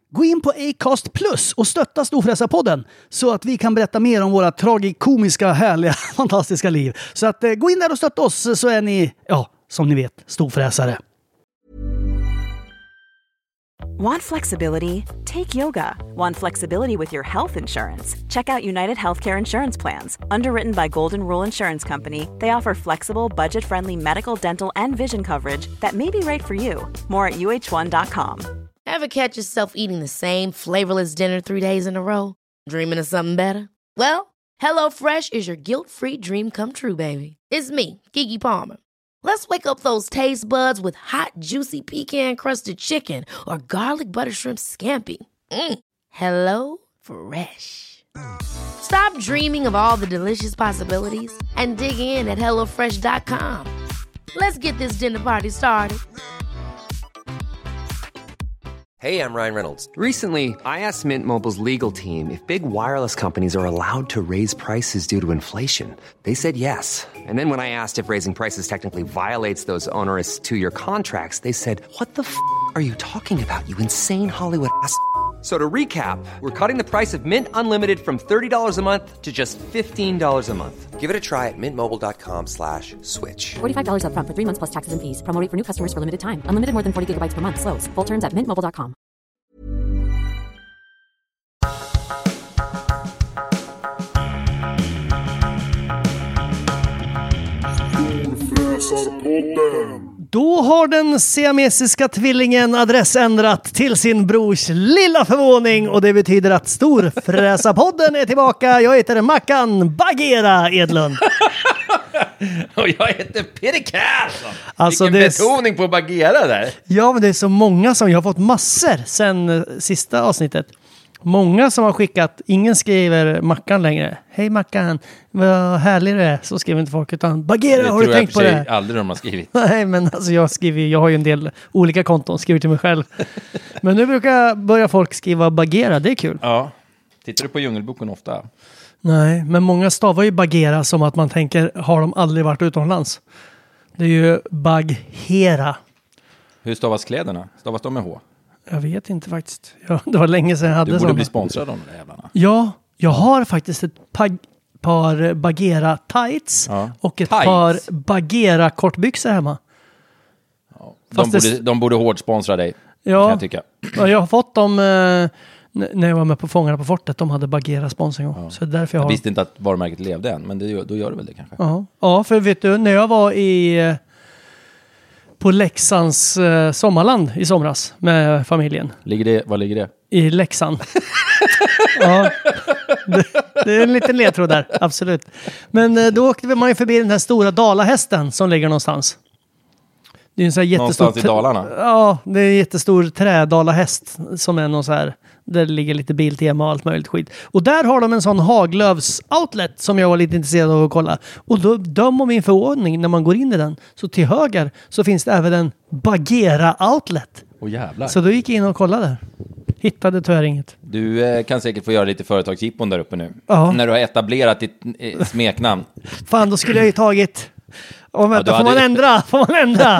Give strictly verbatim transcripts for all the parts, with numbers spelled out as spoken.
Gå in på Acast Plus och stötta Storfräsarpodden så att vi kan berätta mer om våra tragikomiska, härliga, fantastiska liv. Så att eh, gå in där och stötta oss så är ni, ja, som ni vet, storfräsare. Want flexibility? Take yoga. Want flexibility with your health insurance? Check out United Healthcare Insurance Plans. Underwritten by Golden Rule Insurance Company, they offer flexible, budget-friendly medical, dental, and vision coverage that may be right for you. More at U H one dot com. Ever catch yourself eating the same flavorless dinner three days in a row? Dreaming of something better? Well, HelloFresh is your guilt-free dream come true, baby. It's me, Keke Palmer. Let's wake up those taste buds with hot, juicy pecan-crusted chicken or garlic butter shrimp scampi. Mm. Hello Fresh. Stop dreaming of all the delicious possibilities and dig in at hello fresh dot com. Let's get this dinner party started. Hey, I'm Ryan Reynolds. Recently, I asked Mint Mobile's legal team if big wireless companies are allowed to raise prices due to inflation. They said yes. And then when I asked if raising prices technically violates those onerous two-year contracts, they said, what the f*** are you talking about, you insane Hollywood ass f- So to recap, we're cutting the price of Mint Unlimited from thirty dollars a month to just fifteen dollars a month. Give it a try at mintmobile.com slash switch. forty-five dollars up front for three months plus taxes and fees. Promo rate for new customers for limited time. Unlimited more than forty gigabytes per month. Slows full terms at mint mobile dot com. Då har den siamesiska tvillingen adressändrat till sin brors lilla förvåning, och det betyder att Storfräsarpodden är tillbaka. Jag heter Mackan Bagheera Edlund. Och jag heter Peter Karlsson. Alltså, vilken det är... betoning på Bagheera där. Ja, men det är så många som jag har fått massor sen sista avsnittet. Många som har skickat, ingen skriver Mackan längre. Hej Mackan, vad härlig du är. Så skriver inte folk, utan Bagheera, har du tänkt på det? Det tror jag aldrig de har skrivit. Nej, men alltså jag skriver, jag har ju en del olika konton, skriver till mig själv. Men nu brukar börja folk skriva Bagheera, det är kul. Ja, tittar du på Djungelboken ofta? Nej, men många stavar ju Bagheera som att man tänker, har de aldrig varit utomlands? Det är ju Bagheera. Hur stavas kläderna? Stavas de med H? Jag vet inte faktiskt. Ja, det var länge sedan jag hade Du borde såna. bli sponsrad av de där jävlarna. Ja, jag har faktiskt ett pag- par Bagheera tights ja. och ett tights. par Bagheera kortbyxor hemma. Ja. De, borde, det... de borde hårdsponsra dig, ja. kan jag tycka. Ja, jag har fått dem eh, när jag var med på Fångarna på fortet. De hade Bagheera sponsring. Ja. Så därför jag, jag har... visste inte att varumärket levde än, men det, då gör det väl det kanske. Ja. Ja, för vet du, när jag var i... på Leksands eh, sommarland i somras med familjen. Ligger det, var ligger det? I Leksand. Ja, det, det är en liten ledtråd där, absolut. Men eh, då åkte man ju förbi den här stora dalahästen som ligger någonstans. Det är en så här jättestor... Någonstans i Dalarna? Ja, det är en jättestor trädalahäst som är någon så här... Där ligger lite biltema och allt möjligt skit. Och där har de en sån Haglöfs outlet som jag var lite intresserad av att kolla. Och då döm om min förordning när man går in i den. Så till höger så finns det även en Bagheera outlet. Åh jävlar. Så då gick jag in och kollade. Hittade tyvärr inget. Du eh, kan säkert få göra lite företagsjippon där uppe nu. Ja. När du har etablerat ditt eh, smeknamn. Fan, då skulle jag ju tagit... Och vänta, ja, får hade... man ändra? Får man ändra?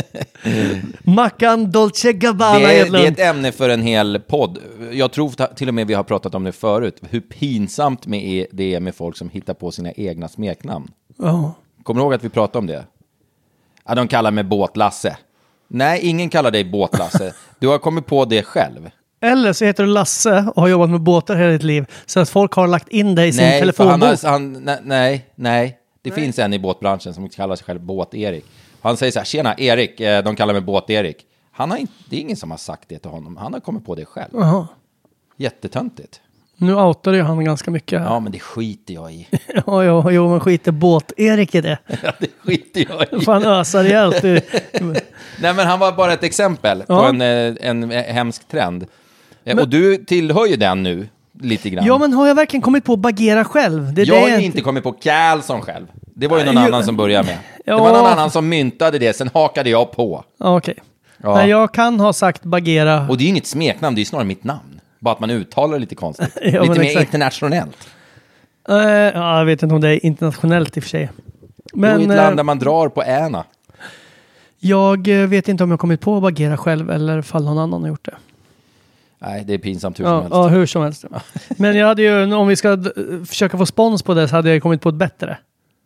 Mackan Dolce Gabbana det är, Edlund. det är ett ämne för en hel podd. Jag tror till och med vi har pratat om det förut. Hur pinsamt med det är med folk som hittar på sina egna smeknamn. Ja. Kommer du ihåg att vi pratade om det? Ja, de kallar mig Båtlasse. Nej, ingen kallar dig Båtlasse. Du har kommit på det själv. Eller så heter du Lasse och har jobbat med båtar hela ditt liv. Så att folk har lagt in dig i sin nej, telefonbok. Han har, han, nej, nej, nej. Det nej. finns en i båtbranschen som kallar sig själv Båt-Erik. Han säger så här, tjena Erik, de kallar mig Båt-Erik. Han har inte, det är ingen som har sagt det till honom. Han har kommit på det själv. Aha. Jättetöntigt. Nu outar ju han ganska mycket. Ja, men det skiter jag i. ja, ja, jo, men skiter Båt-Erik i det. ja, det skiter jag i. Fan ösar rejält. Nej, men han var bara ett exempel ja. på en, en, en hemsk trend. Men, och du tillhör ju den nu, lite grann. Ja, men har jag verkligen kommit på Bagheera själv? Det jag det har ju inte... inte kommit på Karlsson själv. Det var ju någon jo. annan som började med. Ja. Det var någon annan som myntade det, sen hakade jag på. Okej. Okay. Ja. Nej, jag kan ha sagt Bagheera. Och det är ju inget smeknamn, det är ju snarare mitt namn. Bara att man uttalar det lite konstigt. ja, lite mer exakt. internationellt. Uh, ja, jag vet inte om det är internationellt i och för sig. Men, det är ett land där man drar på äna. Jag vet inte om jag kommit på Bagheera själv eller fall någon annan har gjort det. Nej, det är pinsamt hur som Ja, helst. ja, hur som helst. Men jag hade ju, om vi ska d- försöka få spons på det så hade jag kommit på ett bättre.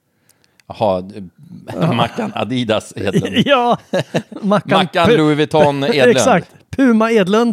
Jaha, Mackan Adidas Edlund. Ja, Mackan, Mackan Louis Vuitton Edlund. Exakt, Puma Edlund.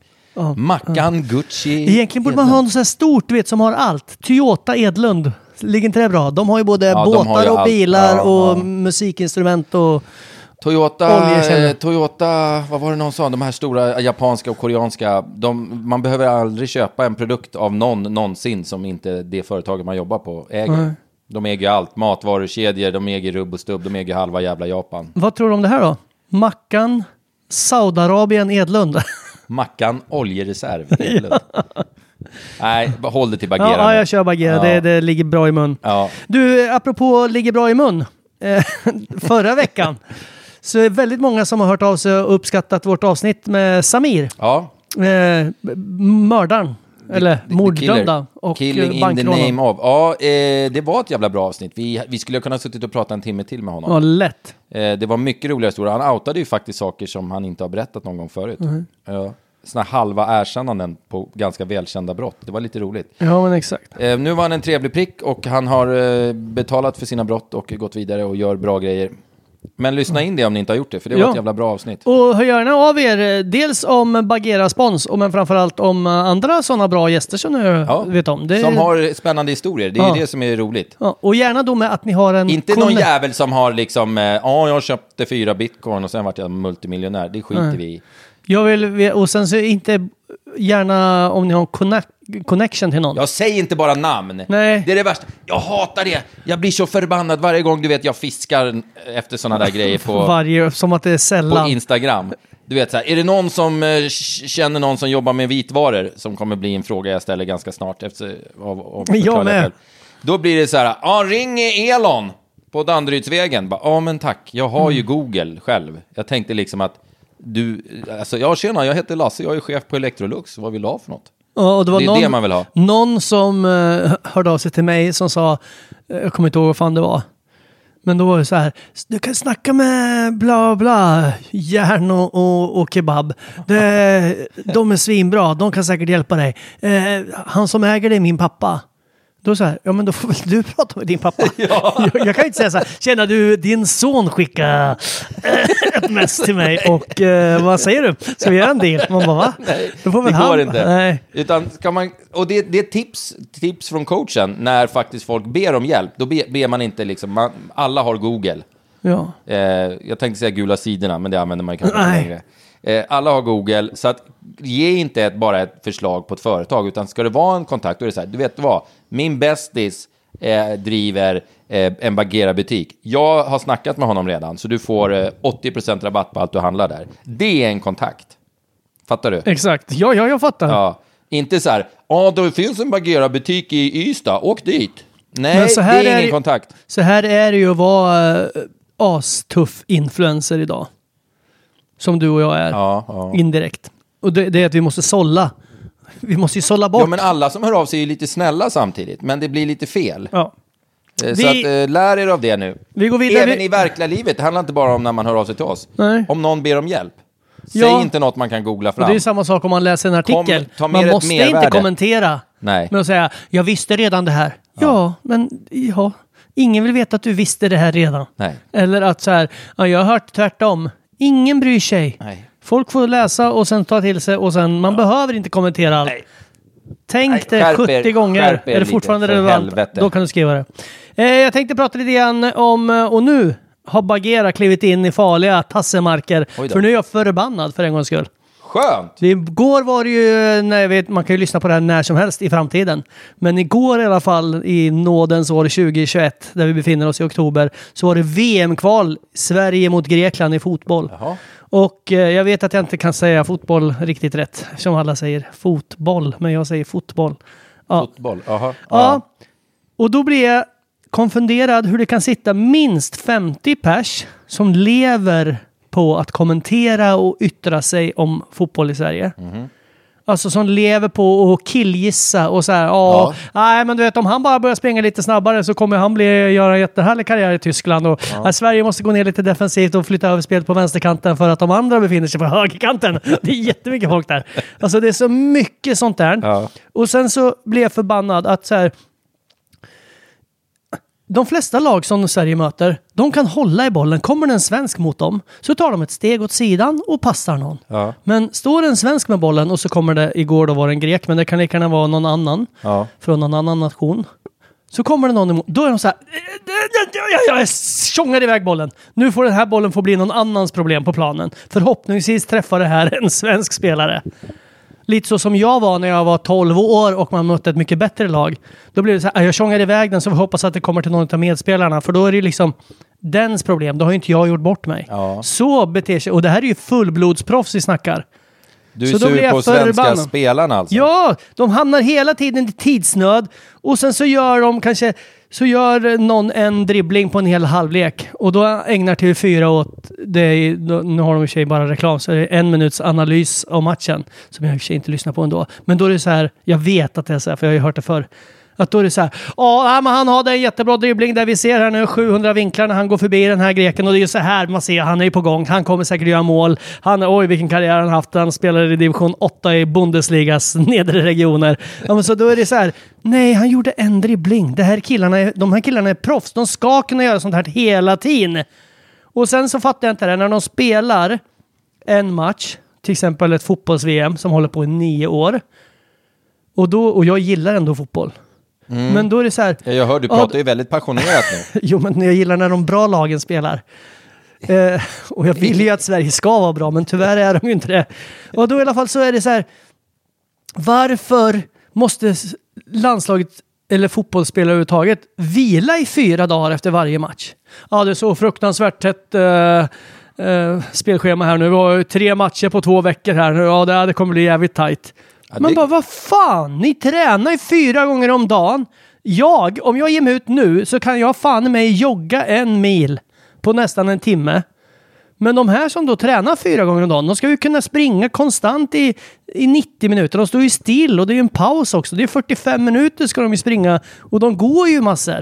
Mackan Gucci. Egentligen borde man ha något så här stort, du vet, som har allt. Toyota Edlund. Ligger inte det bra? De har ju både Ja, de har båtar ju och allt. bilar Ja, och ja. musikinstrument och... Toyota, Oljekällor. eh, Toyota, vad var det någon sa? De här stora japanska och koreanska, de, man behöver aldrig köpa en produkt av någon någonsin som inte det företaget man jobbar på äger. Nej. De äger allt, matvarukedjor, de äger rubb och stubb, de äger halva jävla Japan. Vad tror du om det här då? Mackan, Saudiarabien, Edlund. Mackan oljereserv. Edlund. Nej, bara håll det till Bagheera. Ja, nu. jag kör Bagheera. Ja. Det, det ligger bra i mun. Ja. Du, apropå ligger bra i mun. Eh, förra veckan så är väldigt många som har hört av sig och uppskattat vårt avsnitt med Samir. Ja. Eh, mördaren. Eller The- the morddömda. killer. Och Killing in the bankrånaren. name of. Ja, eh, det var ett jävla bra avsnitt. Vi, vi skulle kunna suttit och prata en timme till med honom. Ja, lätt. Eh, det var mycket roliga historier. Han outade ju faktiskt saker som han inte har berättat någon gång förut. Mm. Ja. Såna halva erkännanden på ganska välkända brott. Det var lite roligt. Ja, men exakt. Eh, nu var han en trevlig prick och han har eh, betalat för sina brott och gått vidare och gör bra grejer. Men lyssna in det om ni inte har gjort det, för det var Ja. ett jävla bra avsnitt. Och hör gärna av er, eh, dels om Bagheera spons, och men framförallt om eh, andra sådana bra gäster som ni Ja. vet om. Det, Som har spännande historier, det är Ja. ju det som är roligt. ja, och gärna då med att ni har en... Inte någon konne- jävel som har liksom, eh, ja jag köpte fyra bitcoin och sen vart jag multimiljonär. Det skiter Nej. vi i. Jag vill, och sen så inte gärna om ni har en connect, connection till någon. Jag säger inte bara namn. Nej. Det är det värsta. Jag hatar det. Jag blir så förbannad varje gång du vet jag fiskar efter sådana där grejer på, Varje, som att det är på sällan. Instagram. Du vet så här, är det någon som eh, känner någon som jobbar med vitvaror, som kommer bli en fråga jag ställer ganska snart efter av, av Jag förklara med. själv. Då blir det så här, ja ring Elon på Danderydsvägen. Bara, ja men tack, jag har ju Google själv. Jag tänkte liksom att du, alltså jag tjena, jag heter Lasse, jag är chef på Electrolux. Vad vill du ha för något? Ja, och det var Det är någon, det man vill ha. Någon som uh, hörde av sig till mig som sa, eh, jag kommer inte ihåg vad fan det var. Men då var det så här, du kan snacka med bla bla, järn och, och, och kebab. Det, de är svinbra, de kan säkert hjälpa dig. Eh, han som äger det är min pappa. Då så här, ja men då får väl du prata med din pappa. jag, jag kan inte säga så här, känner du din son skicka eh, ett mess till mig och eh, vad säger du? Ska vi göra en deal? Man bara, va? Nej, Då får väl det går han, inte. Nej. Utan ska man, och det, det är tips, tips från coachen när faktiskt folk ber om hjälp. Då ber, ber man inte liksom, man, alla har Google. Ja. Eh, jag tänkte säga gula sidorna, men det använder man kanske inte Nej. längre. Eh, alla har Google, så att ge inte ett, bara ett förslag på ett företag, utan ska det vara en kontakt, då är det så här, du vet vad, min bästis eh, driver eh, en Bagheera-butik. Jag har snackat med honom redan, så du får eh, åttio procent rabatt på allt du handlar där. Det är en kontakt. Fattar du? Exakt. Ja, ja, jag fattar. Ja. Inte så här, ja, då finns en Bagheera-butik i Ystad, åk dit. Nej, Men så det här är ingen är det- kontakt. Så här är det ju att vara uh, astuff influencer idag. Som du och jag är. Ja, ja. Indirekt. Och det, det är att vi måste sålla. Vi måste ju sålla bort. Ja, men alla som hör av sig är ju lite snälla samtidigt, men det blir lite fel. Ja. Eh, Vi- Så att, eh, lär er av det nu. Vi går vidare. Även Vi- i verkliga livet, det handlar inte bara om när man hör av sig till oss. Nej. Om någon ber om hjälp. Säg Ja. inte något man kan googla Och fram. det är ju samma sak om man läser en artikel. Kom- ta med man ett måste mervärde. inte kommentera. Nej. Men att säga, jag visste redan det här. Ja, ja men ja. Ingen vill veta att du visste det här redan. Nej. Eller att så här, ja, jag har hört tvärtom. Ingen bryr sig. Nej. Folk får läsa och sen ta till sig och sen, man behöver inte kommentera allt. Nej. Tänk Nej, det skärp er- sjuttio gånger. skärp er Är det lite, fortfarande för relevant? helvete. Då kan du skriva det. Eh, jag tänkte prata lite grann om, eh, och nu har Bagheera klivit in i farliga tassemarker. Oj då. För nu är jag förbannad för en gångs skull. Skönt! Det, igår var det ju, nej, jag vet, man kan ju lyssna på det här när som helst i framtiden. Men igår i alla fall, i nådens år tjugohundratjugoett, där vi befinner oss i oktober, så var det V M-kval Sverige mot Grekland i fotboll. Jaha. Och eh, jag vet att jag inte kan säga fotboll riktigt rätt, som alla säger fotboll, men jag säger fotboll. Ja. Fotboll, aha. Ja. Och då blir jag konfunderad hur det kan sitta minst femtio pers som lever på att kommentera och yttra sig om fotboll i Sverige. Mhm. Alltså som lever på att killgissa och så här, ja, nej men du vet om han bara börjar springa lite snabbare så kommer han bli, göra en jättehärlig karriär i Tyskland och ja. här, Sverige måste gå ner lite defensivt och flytta över spelet på vänsterkanten för att de andra befinner sig på högerkanten. Det är jättemycket folk där. Alltså det är så mycket sånt där. Ja. Och sen så blir jag förbannad att så här, de flesta lag som Sverige möter, de kan hålla i bollen. Kommer det en svensk mot dem så tar de ett steg åt sidan och passar någon. Ja. Men står en svensk med bollen och så kommer det, igår då var det en grek, men det kan lika gärna vara någon annan ja. från någon annan nation. Så kommer det någon emot, då är de så här, jag tjongar iväg bollen. Nu får den här bollen få bli någon annans problem på planen. Förhoppningsvis träffar det här en svensk spelare. Lite så som jag var när jag var tolv år och man mötte ett mycket bättre lag. Då blir det så här, jag tjongar iväg den så vi hoppas att det kommer till någon av medspelarna. För då är det liksom dens problem. Då har ju inte jag gjort bort mig. Ja. Så beter sig. Och det här är ju fullblodsproffs vi snackar. Du är sur på svenska förbannad. Spelarna alltså? Ja, de hamnar hela tiden i tidsnöd. Och sen så gör de kanske... Så gör någon en dribbling på en hel halvlek. Och då ägnar T V fyra åt det. Nu har de i och för sig bara reklam. Så är det en minuts analys av matchen. Som jag i och för sig inte lyssnar på ändå. Men då är det så här. Jag vet att det är så här. För jag har ju hört det förr. Att då är det så här. Ja, men han hade en jättebra dribbling. Där vi ser här nu sjuhundra vinklar när han går förbi den här greken. Och det är ju så här man ser. Han är ju på gång. Han kommer säkert göra mål. Han, oj vilken karriär han haft. Han spelar i division åtta i Bundesligas nedre regioner. Ja, men så då är det så här. Nej, han gjorde en dribbling. Det här killarna är, de här killarna är proffs. De ska kunna göra sånt här hela tiden. Och sen så fattar jag inte det. När de spelar en match. Till exempel ett fotbolls-V M som håller på i nio år. Och, då, och jag gillar ändå fotboll. Mm. Men då är det så här... Ja, jag hör, du pratar ju väldigt passionerat nu. Jo, men jag gillar när de bra lagen spelar. Eh, och jag vill ju att Sverige ska vara bra, men tyvärr är de ju inte det. Och då i alla fall så är det så här... Varför måste landslaget eller fotbollsspelare överhuvudtaget vila i fyra dagar efter varje match? Ja, det är så fruktansvärt tätt eh, eh, spelschema här nu. Vi har tre matcher på två veckor här. Ja, det, det kommer bli jävligt tajt. Ja, det... Men bara, vad fan? Ni tränar ju fyra gånger om dagen. Jag, om jag ger mig ut nu så kan jag fan mig jogga en mil på nästan en timme. Men de här som då tränar fyra gånger om dagen, de ska ju kunna springa konstant i, i nittio minuter. De står ju still och det är ju en paus också. Det är fyrtiofem minuter ska de ju springa och de går ju massor.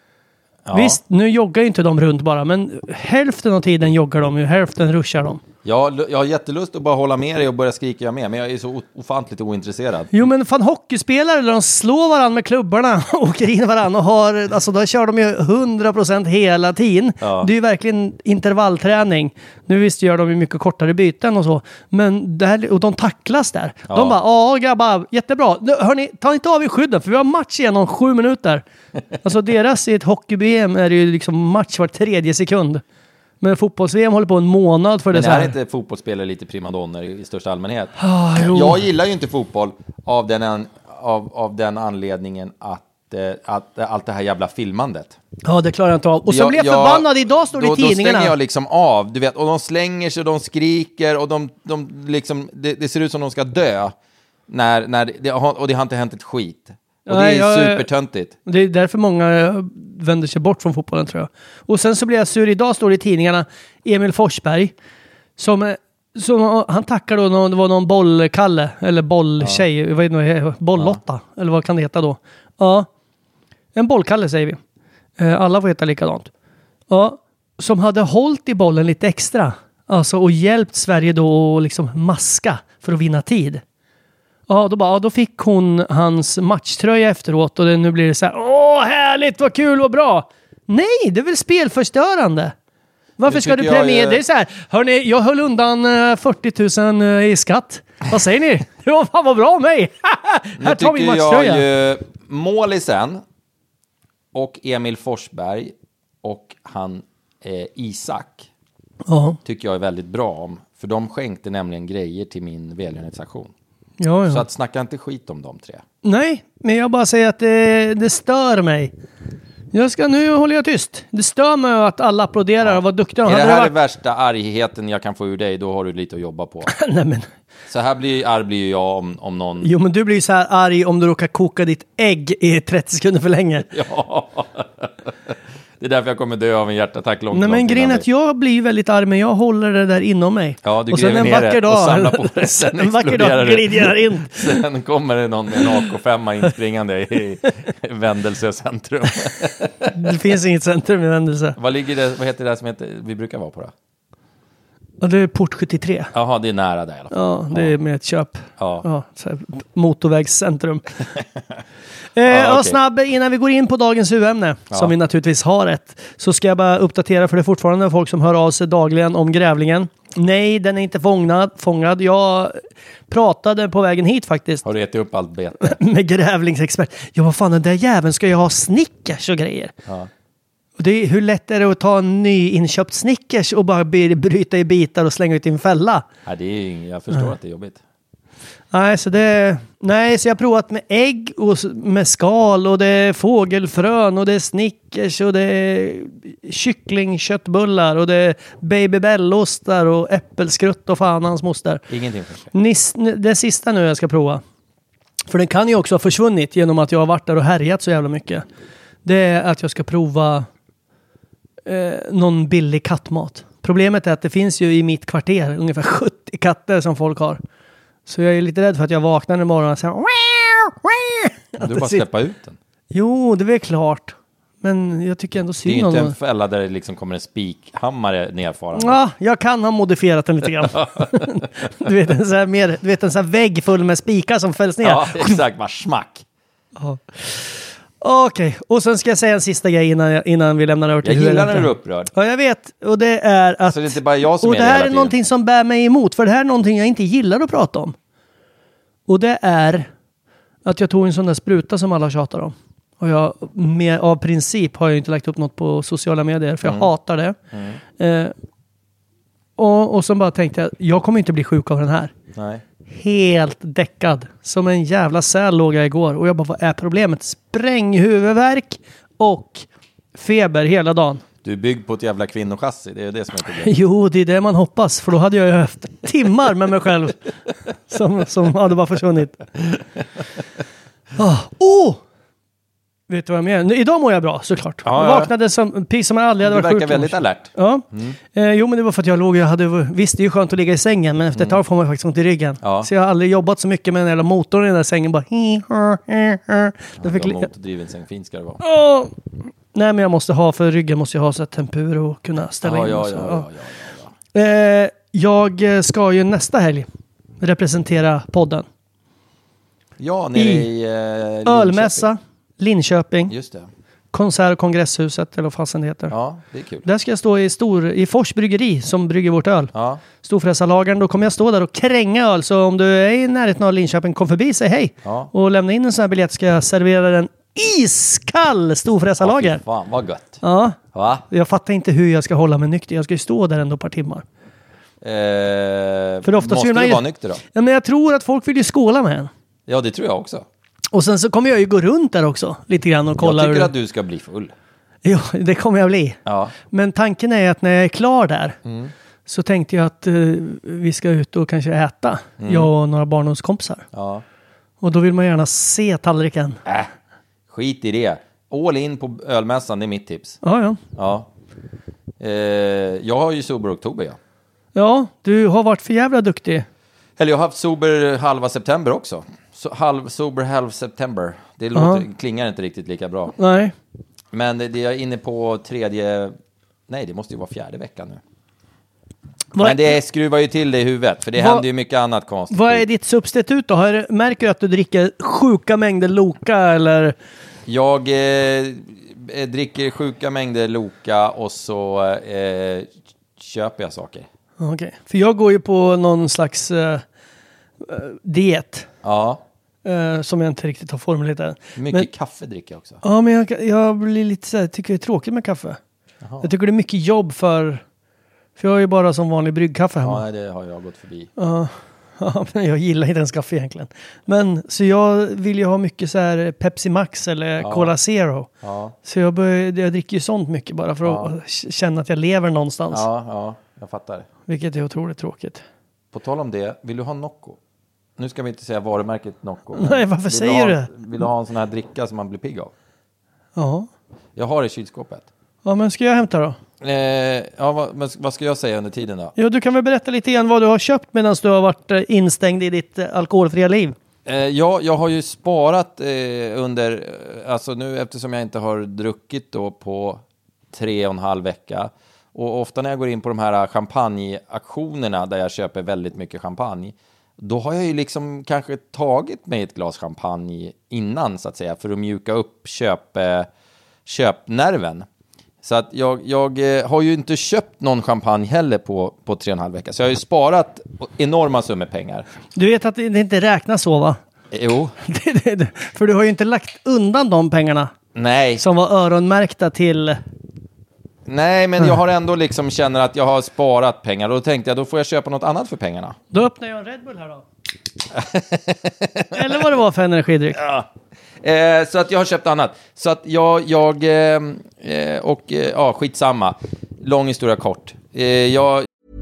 Ja. Visst, nu joggar ju inte de runt bara, men hälften av tiden joggar de ju, hälften ruschar de. Ja, jag har jättelust att bara hålla med dig och börja skrika med, men jag är så ofantligt ointresserad. Jo, men fan hockeyspelare, de slår varandra med klubbarna och åker in varandra och har, alltså då kör de ju hundra procent hela tiden. Ja. Det är ju verkligen intervallträning. Nu visst gör de ju mycket kortare byten och så, men det här, och de tacklas där. Ja. De bara, ja grabbar, jättebra. Hörni, ta inte av i skydden för vi har match igen om sju minuter. Alltså deras i ett hockey-B M är det ju liksom match var tredje sekund. Men fotbolls-V M håller på en månad för det. Men så här. Är inte fotbollsspelare lite primadonner i, i största allmänhet? Ah, jag gillar ju inte fotboll av den, an, av, av den anledningen att, eh, att allt det här jävla filmandet. Ja, det klarar jag inte av. Och så jag, blev jag förbannad, idag står det i tidningarna. Då stänger jag liksom av, du vet. Och de slänger sig och de skriker och de, de liksom, det, det ser ut som de ska dö. När, när det, och det har inte hänt ett skit. Och det är jag, supertöntigt. Det är därför många vänder sig bort från fotbollen, tror jag. Och sen så blir jag sur. Idag står det i tidningarna Emil Forsberg som, som han tackar då någon, det var någon bollkalle eller bolltjej, ja. Vad är det, bollotta ja. Eller vad kan det heta då? Ja. En bollkalle säger vi. Alla får heta likadant. Ja, som hade hållit i bollen lite extra. Alltså och hjälpt Sverige då att liksom maska för att vinna tid. Ja, då, bara, ja, då fick hon hans matchtröja efteråt och det, nu blir det så här, åh härligt, vad kul, vad bra. Nej, det är väl spelförstörande. Varför ska du premiera? Jag... Det är så här, hörni, jag höll undan fyrtio tusen i skatt. Vad säger ni? Det var fan vad bra av mig. Här tar vi matchtröja. Jag ju målisen och Emil Forsberg och han eh, Isak uh-huh. tycker jag är väldigt bra om. För de skänkte nämligen grejer till min välgörenhetsaktion. Ja, ja. Så att snacka inte skit om de tre. Nej, men jag bara säger att det, det stör mig. Jag ska, nu håller jag tyst. Det stör mig att alla applåderar ja. Och var duktiga. Är det här det varit... är värsta argheten jag kan få ur dig, då har du lite att jobba på. Nej, men... Så här blir, arg blir jag om, om någon... Jo, men du blir så här arg om du råkar koka ditt ägg i trettio sekunder för länge. Ja, Det är därför jag kommer dö av en hjärtattack långt. Nej, men långt grejen innan är att jag blir väldigt arg, men jag håller det där inom mig. Ja, du och sen gräver en ner vacker det och dag, samlar på det. Sen en vacker exploderar dag det. glider jag in. Sen kommer det någon med en A K fem inspringande i Vändelse centrum. Det finns inget centrum i Vändelse. Vad ligger det, vad heter det där som heter, vi brukar vara på det? Ja, det är port sjuttiotre. Jaha, det är nära där i alla fall. Ja, det är med ett köp. Ja. Ja, så här, motorvägscentrum. eh, Ja, okej. Och snabb, innan vi går in på dagens huvudämne, Ja. som vi naturligtvis har ett, så ska jag bara uppdatera, för det är fortfarande folk som hör av sig dagligen om grävlingen. Nej, den är inte fångad. fångad. Jag pratade på vägen hit faktiskt Har du ätit upp allt bete? med grävlingsexpert. Ja, vad fan, den där jäveln ska ju ha Snickers och grejer. Ja. Och det är, hur lätt är det att ta en ny inköpt Snickers och bara bryta i bitar och slänga ut i en fälla? Nej, det är ju ing- jag förstår mm. att det är jobbigt. Nej, så det, nej, så jag har provat med ägg och s- med skal och det är fågelfrön och det är Snickers och det är kycklingköttbullar och det är babybellostar och äppelskrutt och fan hans moster. Ingenting för sig. Nis, det sista nu jag ska prova. För den kan ju också ha försvunnit genom att jag har varit där och härjat så jävla mycket. Det är att jag ska prova eh, någon billig kattmat. Problemet är att det finns ju i mitt kvarter ungefär sjuttio katter som folk har. Så jag är lite rädd för att jag vaknar en morgon och säger Du bara släppa ut den. Jo, det är väl klart. Men jag tycker ändå Det är synd ju om inte dem. en fälla där det liksom kommer en spikhammare nerfarande. Ja, jag kan ha modifierat den lite grann. du vet en sån här, mer, du vet, en sån här vägg full med spikar som fälls ner. Ja, exakt. Bara smack. Ja. Okej, okay. Och sen ska jag säga en sista grej innan, jag, innan vi lämnar över till Jag hur gillar det när du är upprörd. Ja, jag vet. Och det är att... Så det är inte bara jag som och är det det här hela är tiden. någonting som bär mig emot. För det här är någonting jag inte gillar att prata om. Och det är att jag tog en sån där spruta som alla tjatar om. Och jag, med, av princip har jag inte lagt upp något på sociala medier. För jag Mm. hatar det. Mm. Eh, och, och så bara tänkte jag, jag kommer inte bli sjuk av den här. Nej. Helt däckad. Som en jävla säl låg jag igår. Och jag bara, vad är problemet? Spränghuvudvärk och feber hela dagen. Du är byggd på ett jävla kvinnochassi. Det är det som är problemet. Jo, det är det man hoppas. För då hade jag ju haft timmar med mig själv. Som, som hade bara försvunnit. Oh! oh! Vet du vad jag menar? Nu, idag mår jag bra, såklart. Ja, jag ja. vaknade som pigg som jag aldrig hade Du varit sjuk. verkar väldigt alert. Ja. Mm. Eh, jo, men det var för att jag låg jag hade, visst, det är ju skönt att ligga i sängen, men efter ett tag får man faktiskt ont i ryggen. Ja. Så jag har aldrig jobbat så mycket med den jävla motorn i den där sängen. Bara... Ja, Det fick du li- har motordriven säng. Fint ska det vara. Åh! Nej, men jag måste ha, för ryggen måste jag ha så att tempur och kunna ställa Ja, in. ja, och så. ja, ja, ja, Eh, jag ska ju nästa helg representera podden. Ja, nere I i, eh, Linköping. Ölmässa, Linköping, Just det. konsert- och kongresshuset, eller vad fasen det heter. Ja, det är kul. Där ska jag stå i, stor, i Fors bryggeri som brygger vårt öl. Ja, Storfräsarlagaren, då kommer jag stå där och kränga öl. Så om du är i närheten av Linköping, kom förbi, säg hej. Ja. Och lämna in en sån här biljett, ska jag servera den iskall storfräsarlager. fy fan, vad gött. Ja, Va? jag fattar inte hur jag ska hålla mig nykter. Jag ska ju stå där ändå ett par timmar. Eh, För oftast måste vill man du ju- vara nykter då? Ja, men jag tror att folk vill ju skåla med en. Ja, det tror jag också. Och sen så kommer jag ju gå runt där också lite grann och kolla Jag tycker hur... att du ska bli full. Ja, det kommer jag bli. Ja. Men tanken är att när jag är klar där Mm. så tänkte jag att eh, vi ska ut och kanske äta. Mm. Jag och några barndomskompisar. Ja. Och då vill man gärna se tallriken. Äh, skit i det. All in på ölmässan, det är mitt tips. Ja, ja. Ja. Eh, jag har ju sober oktober, ja. Ja, du har varit för jävla duktig. Eller jag har haft sober halva september också. Så halv, sober halv september. Det låter, klingar inte riktigt lika bra. Nej. Men det, det är inne på tredje... Nej, det måste ju vara fjärde veckan nu. Vad, Men det skruvar ju till det i huvudet. För det Vad- händer ju mycket annat konstigt. vad är ditt substitut då? Har, märker du att du dricker sjuka mängder Loka eller... Jag eh, dricker sjuka mängder Loka och så eh, köper jag saker. Okej. För jag går ju på någon slags eh, eh, diet. Ja, eh, som jag inte riktigt har formulerat än. mycket Men- kaffe dricker jag också. Ja, men jag, jag blir lite så här, tycker det är tråkigt med kaffe. Jaha. Jag tycker det är mycket jobb för... För jag är ju bara som vanlig bryggkaffe hemma. Ja, nej, det har jag gått förbi. Ja, ja, men jag gillar inte ens kaffe egentligen. Men så jag vill ju ha mycket så här Pepsi Max eller Ja. Cola Zero. Ja, Så jag, bör, jag dricker ju sånt mycket bara för Ja. att k- känna att jag lever någonstans. ja, ja, jag fattar. Vilket är otroligt tråkigt. På tal om det, vill du ha Nocco? Nu ska vi inte säga varumärket Nocco. men Nej, varför vill säger ha, du? Vill du ha en sån här dricka som man blir pigg av? Ja. Jag har i kylskåpet. Ja, men ska jag hämta då? Eh, ja, vad, men vad ska jag säga under tiden då? Jo, du kan väl berätta lite grann vad du har köpt medan du har varit eh, instängd i ditt eh, alkoholfria liv. Eh, ja, jag har ju sparat eh, under, alltså nu eftersom jag inte har druckit då på tre och en halv vecka. Och ofta när jag går in på de här champagneaktionerna där jag köper väldigt mycket champagne, då har jag ju liksom kanske tagit mig ett glas champagne innan så att säga för att mjuka upp köp, köpnerven. Så att jag, jag har ju inte köpt någon champagne heller på, på tre och en halv vecka. Så jag har ju sparat enorma summor pengar. Du vet att det inte räknas så, va? Jo. det, det, det. För du har ju inte lagt undan de pengarna. Nej. Som var öronmärkta till... Nej, men jag har ändå liksom känner att jag har sparat pengar. Och då tänkte jag, då får jag köpa något annat för pengarna. Då öppnar jag en Red Bull här då. Eller vad det var för energidryck. Ja. Eh, så att jag har köpt annat. Så att jag, jag eh, och eh, ja, skitsamma. Lång historia kort. Eh, jag...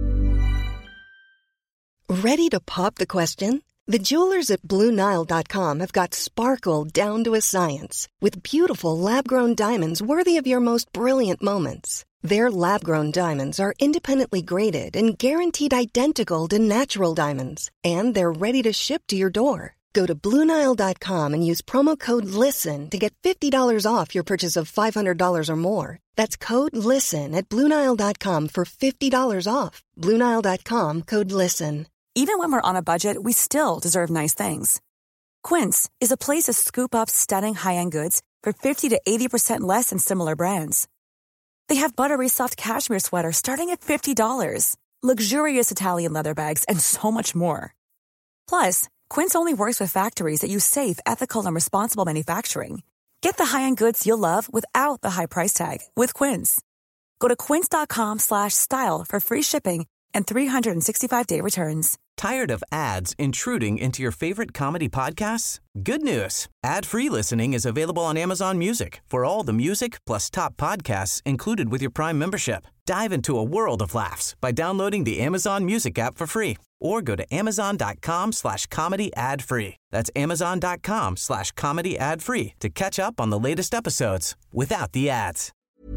Ready to pop the question? The jewelers at Blue Nile dot com have got sparkle down to a science with beautiful lab-grown diamonds worthy of your most brilliant moments. Their lab-grown diamonds are independently graded and guaranteed identical to natural diamonds, and they're ready to ship to your door. Go to Blue Nile dot com and use promo code LISTEN to get fifty dollars off your purchase of five hundred dollars or more. That's code LISTEN at Blue Nile dot com for fifty dollars off. Blue Nile dot com, code LISTEN. Even when we're on a budget, we still deserve nice things. Quince is a place to scoop up stunning high-end goods for fifty to eighty percent less than similar brands. They have buttery soft cashmere sweaters starting at fifty dollars, luxurious Italian leather bags, and so much more. Plus, Quince only works with factories that use safe, ethical, and responsible manufacturing. Get the high-end goods you'll love without the high price tag with Quince. Go to quince dot com slash style for free shipping and three sixty-five day returns. Tired of ads intruding into your favorite comedy podcasts? Good news. Ad-free listening is available on Amazon Music for all the music plus top podcasts included with your Prime membership. Dive into a world of laughs by downloading the Amazon Music app for free or go to amazon dot com slash comedy ad free. That's amazon dot com slash comedy ad free to catch up on the latest episodes without the ads.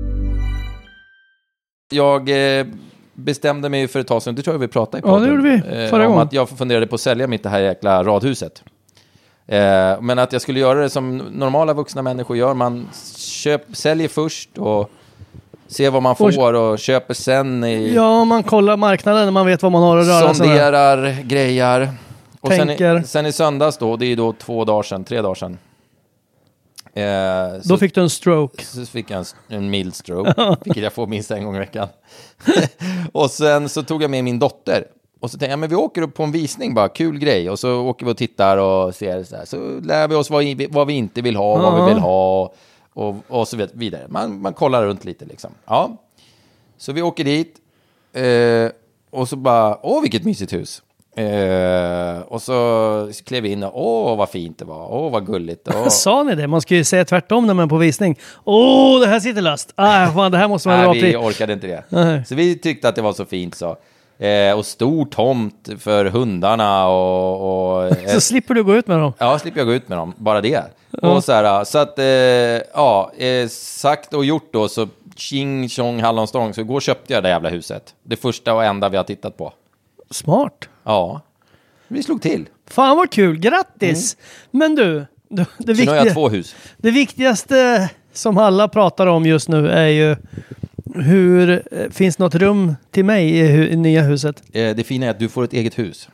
Jag eh, bestämde mig för ett tag sedan, det tror jag vi pratade i podden. Ja, det gjorde vi förra eh, om gången. att jag funderade på att sälja mitt det här jäkla radhuset. Eh, men att jag skulle göra det som normala vuxna människor gör. Man köp, säljer först och ser vad man får och köper sen. I, ja, man kollar marknaden när man vet vad man har att röra sig. Sonderar grejer. Och sen i, sen i söndags då, det är då två dagar sedan, tre dagar sedan. Eh, då så, fick du en stroke. Så fick jag en, en mild stroke, vilket jag får minst en gång i veckan. Och sen så tog jag med min dotter. Och så tänkte jag, men vi åker upp på en visning bara, kul grej. Och så åker vi och tittar och ser så här. Så lär vi oss vad, vad vi inte vill ha, vad vi vill ha. Och, och så vidare. Man, man kollar runt lite liksom. Ja. Så vi åker dit. Eh, och så bara, åh vilket mysigt hus. Eh, och så klev vi in och åh vad fint det var, åh vad gulligt. Åh. Sa ni det? Man ska ju säga tvärtom när man är på visning. Åh, det här sitter löst. Ah, fan, det här måste man dra Nej, vi till. orkade inte det. Nej. Så vi tyckte att det var så fint så. Eh, och stor tomt för hundarna och... och så slipper du gå ut med dem. Ja, slipper jag gå ut med dem. Bara det. Ja. Och så här, så att, eh, ja, eh, sagt och gjort då så tjing tjong hallonstång så går och köpte jag det jävla huset. Det första och enda vi har tittat på. Smart. Ja, vi slog till. Fan vad kul, grattis! Mm. Men du, det, det, så nu har jag två hus. Det viktigaste som alla pratar om just nu är ju hur, finns något rum till mig i, hu, i nya huset? Eh, det fina är att du får ett eget hus.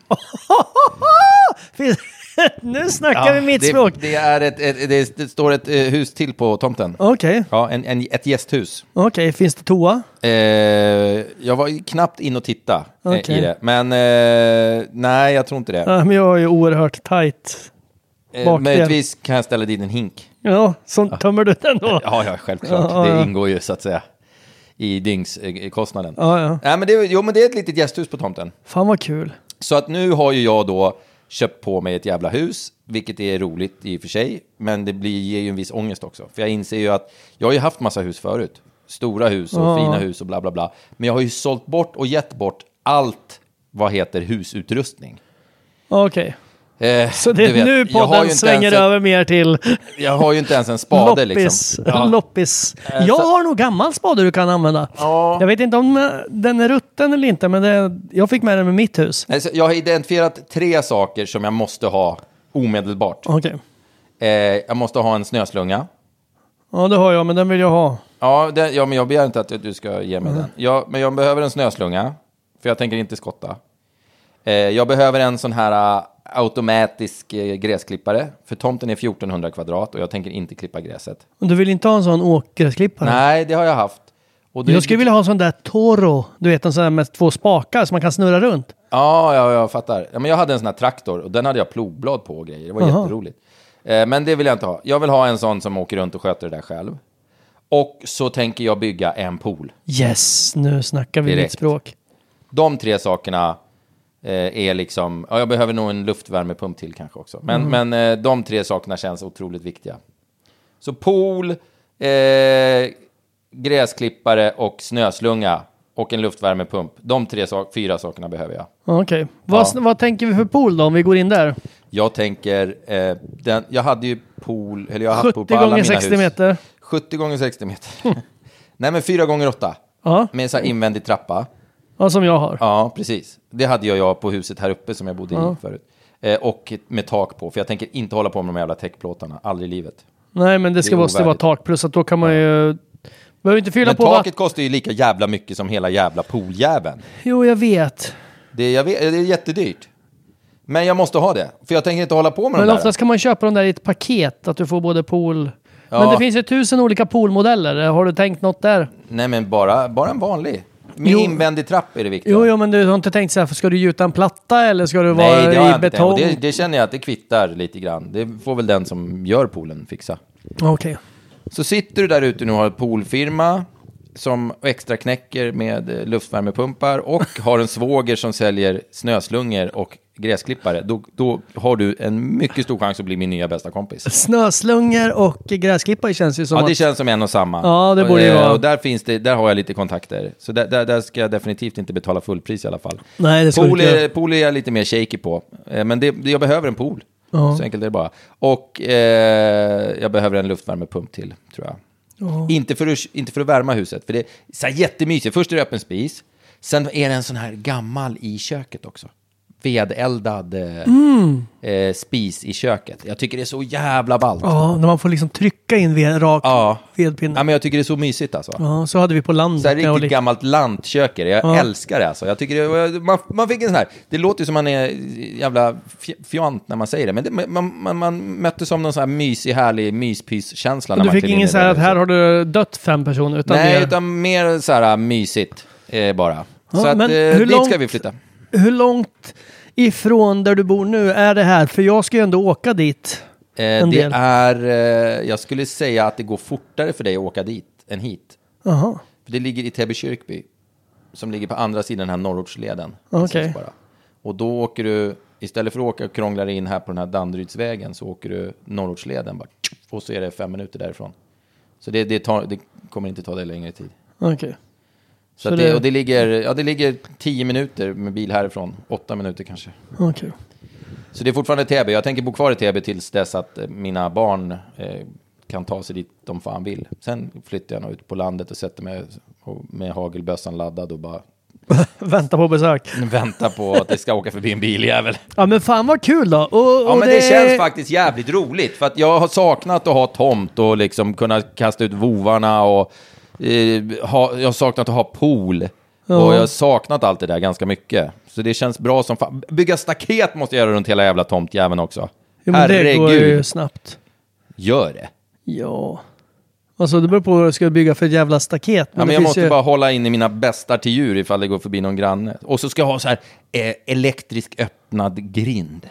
Nu snackar ja, vi mitt det, språk. Det, är ett, ett, det, det står ett hus till på tomten. Okej. Okay. Ja, en, en, ett gästhus. Okej, okay. Finns det toa? Eh, jag var knappt in och titta okay. eh, i det. Men eh, nej, jag tror inte det. Ja, men jag är ju oerhört tajt. Eh, möjligtvis kan jag ställa dit en hink. Ja, så ja. Tömmer du den då? Ja, ja, självklart. Ja, ja. Det ingår ju så att säga i dygnskostnaden. Ja, ja. Nej, men det, jo, men det är ett litet gästhus på tomten. Fan vad kul. Så att nu har ju jag då köpt på mig ett jävla hus, vilket är roligt i och för sig, men det blir, ger ju en viss ångest också. För jag inser ju att jag har ju haft massa hus förut. Stora hus och ja. fina hus och bla bla bla. Men jag har ju sålt bort och gett bort allt vad heter husutrustning. Okej. Eh, Så det är vet, nu podden svänger en, över mer till jag har ju inte ens en spade loppis. liksom. Ja. Loppis. Eh, jag så, har nog gammal spade du kan använda. Ja. Jag vet inte om den är rutten eller inte, men det, jag fick med den med mitt hus. Alltså, jag har identifierat tre saker som jag måste ha omedelbart. Okej. Eh, jag måste ha en snöslunga. Ja, det har jag, men den vill jag ha. Ja, det, ja, men jag begär inte att du ska ge mig mm. den. Jag, men jag behöver en snöslunga, för jag tänker inte skotta. Eh, jag behöver en sån här uh, automatisk uh, gräsklippare, för tomten är fjortonhundra kvadrat och jag tänker inte klippa gräset. Och du vill inte ha en sån åkgräsklippare? Nej, det har jag haft. Och det, jag skulle vilja ha en sån där Toro, du vet, en sån där med två spakar som man kan snurra runt. Ja, ja, jag fattar. Ja, men jag hade en sån här traktor och den hade jag plogblad på och grejer. Det var Aha. jätteroligt. Eh, men det vill jag inte ha. Jag vill ha en sån som åker runt och sköter det där själv. Och så tänker jag bygga en pool. Yes, nu snackar vi Direkt. Ditt språk. De tre sakerna eh, är liksom... Ja, jag behöver nog en luftvärmepump till kanske också. Men, mm. men eh, de tre sakerna känns otroligt viktiga. Så pool, eh, gräsklippare och snöslunga och en luftvärmepump. De tre, fyra sakerna behöver jag. Okej. Okay. Vad, ja. vad tänker vi för pool då, om vi går in där? Jag tänker... Eh, den, jag hade ju pool... Eller jag har haft pool på alla mina hus. sjuttio gånger sextio meter. sjuttio gånger sextio meter. Mm. Nej, men fyra gånger åtta. Ja. Med en sån här invändig trappa. Ja, som jag har. Ja, precis. Det hade jag, jag på huset här uppe som jag bodde ja. i förut. Eh, och med tak på. För jag tänker inte hålla på med de jävla täckplåtarna. Aldrig i livet. Nej, men det ska måste vara tak. Plus att då kan man ju... Behöver inte fylla men på... Men taket kostar ju lika jävla mycket som hela jävla pooljäveln. Jo, jag vet. Det, jag vet. det är jättedyrt. Men jag måste ha det. För jag tänker inte hålla på med men de där. Men oftast kan man köpa dem där i ett paket. Att du får både pool... Ja. Men det finns ju tusen olika poolmodeller. Har du tänkt något där? Nej, men bara, bara en vanlig. Med jo. invändig trapp är det viktigt. Jo, jo, men du har inte tänkt så här, för ska du gjuta en platta eller ska du vara Nej, det i betong? Det, det känner jag att det kvittar lite grann. Det får väl den som gör poolen fixa. Okej. Okay. Så sitter du där ute nu och har en poolfirma som extra knäcker med luftvärmepumpar och har en svåger som säljer snöslungor och gräsklippare, då, då har du en mycket stor chans att bli min nya bästa kompis. Snöslungor och gräsklippare känns ju som Ja, det att... känns som en och samma. Ja, det borde ju vara. Och där finns det, där har jag lite kontakter. Så där, där, där ska jag definitivt inte betala fullpris i alla fall. Nej, det ska pool, inte är, pool är jag lite mer shaky på. Men det, jag behöver en pool. Ja. Så enkelt är det bara. Och eh, jag behöver en luftvärmepump till, tror jag. Oh. Inte, för att, inte för att värma huset, för det är så här jättemysigt. Först är det öppen spis, sen är det en sån här gammal i köket också. Vedeldad mm. eh, spis i köket. Jag tycker det är så jävla ballt. Ja, när man får liksom trycka in ved, rak ja. vedpinne. Ja, men jag tycker det är så mysigt alltså. Ja, så hade vi på landet. Så här riktigt lite... gammalt lantköker. Jag ja. älskar det alltså. Jag tycker det, man, man fick en sån här, det låter ju som man är jävla fjant när man säger det, men det, man, man, man mötte som någon sån här mysig, härlig myspys-känsla. Du fick ingen så här att här har du dött fem personer? Utan Nej, mer... utan mer så här mysigt eh, bara. Ja, så att eh, dit långt... ska vi flytta. Hur långt ifrån där du bor nu är det här? För jag ska ju ändå åka dit eh, en det del. är, eh, jag skulle säga att det går fortare för dig att åka dit än hit. Aha. För det ligger i Täby kyrkby, som ligger på andra sidan den här norrortsleden. Okay. Och då åker du, istället för att åka och krångla in här på den här Danderydsvägen, så åker du norrortsleden bara, och så är det fem minuter därifrån. Så det, det, tar, det kommer inte ta dig längre tid. Okej. Okay. Så, så det, det... Och det ligger, ja, det ligger tio minuter med bil härifrån. Åtta minuter kanske. Okej. Okay. Så det är fortfarande Täby. Jag tänker bo kvar i Täby tills dess att mina barn eh, kan ta sig dit de fan vill. Sen flyttar jag nog ut på landet och sätter mig med hagelbössan laddad och bara... Vänta på besök. Vänta på att det ska åka förbi en biljävel. Ja, men fan vad kul då. Och, och ja, men det... det känns faktiskt jävligt roligt. För att jag har saknat att ha tomt och liksom kunna kasta ut vovarna och... Ha, jag har saknat att ha pool. Ja. Och jag har saknat allt det där ganska mycket. Så det känns bra som fan. Bygga staket måste jag göra runt hela jävla tomtjäveln också. Jo, men det går ju snabbt. Gör det? Ja. Alltså det beror på vad du ska bygga för ett jävla staket. Men, ja, men jag måste ju... bara hålla in i mina bästar till djur ifall det går förbi någon granne. Och så ska jag ha så här eh, elektrisk öppnad grind.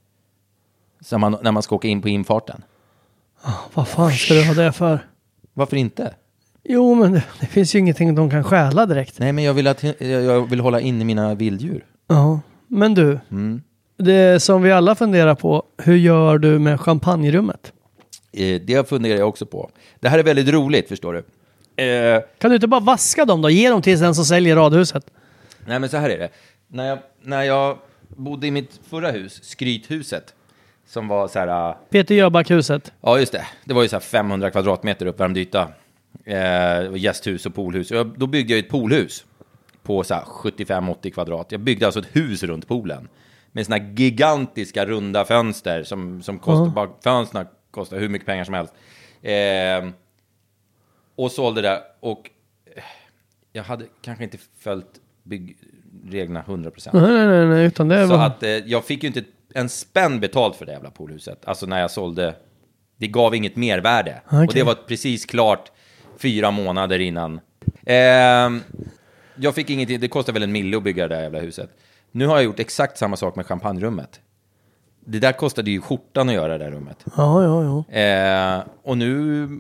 Så man, när man ska åka in på infarten. Oh, vad fan ska du ha det för? Varför inte? Jo, men det, det finns ju ingenting de kan stjäla direkt. Nej, men jag vill, att, jag vill hålla in i mina vilddjur. Ja, men du. Mm. Det som vi alla funderar på. Hur gör du med champagnerummet? Eh, det funderar jag också på. Det här är väldigt roligt, förstår du. Eh, kan du inte bara vaska dem då? Ge dem till den som säljer radhuset. Nej, men så här är det. När jag, när jag bodde i mitt förra hus, skrythuset. Som var så här... Uh, Peter Jöback-huset. Ja, just det. Det var ju så här femhundra kvadratmeter uppvärmd yta. Eh, gästhus och poolhus. Och jag, då byggde jag ett poolhus på så här sjuttiofem till åttio kvadrat. Jag byggde alltså ett hus runt poolen. Med såna här gigantiska runda fönster som, som kostar, uh-huh. bara, fönsterna kostar hur mycket pengar som helst. Eh, och sålde det. Och jag hade kanske inte följt byggreglerna hundra procent. Nej, nej, nej, utan det så var... att eh, jag fick ju inte en spänn betalt för det jävla poolhuset. Alltså när jag sålde, det gav inget mervärde. Okay. Och det var precis klart fyra månader innan. Eh, jag fick inget, det kostade väl en mille att bygga det där jävla huset. Nu har jag gjort exakt samma sak med champagnerummet. Det där kostade ju skjortan att göra det där rummet. Ja, ja, ja. Eh, och nu,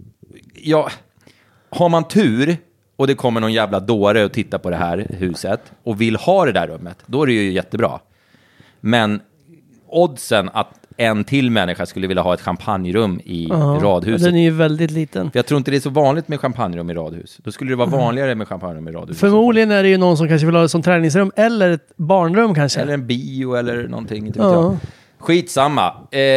ja, har man tur och det kommer någon jävla dåre och tittar på det här huset och vill ha det där rummet, då är det ju jättebra. Men oddsen att en till människa skulle vilja ha ett champagnerum i uh-huh. radhuset. Den är ju väldigt liten. För jag tror inte det är så vanligt med champagnerum i radhus. Då skulle det vara vanligare uh-huh. med champagnerum i radhus. Förmodligen är det ju någon som kanske vill ha det som träningsrum eller ett barnrum kanske. Eller en bio eller någonting. Inte vet uh-huh. jag. Skitsamma.